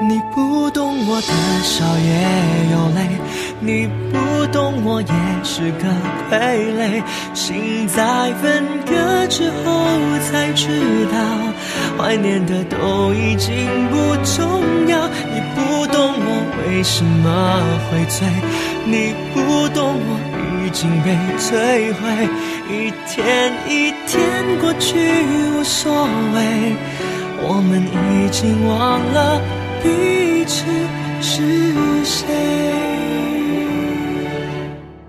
你不懂我的笑也有泪，你不懂我也是个傀儡，心在分割之后才知道，怀念的都已经不重要。你不懂我为什么会醉，你不懂我已经被摧毁，一天一天过去无所谓，我们已经忘了彼此是谁。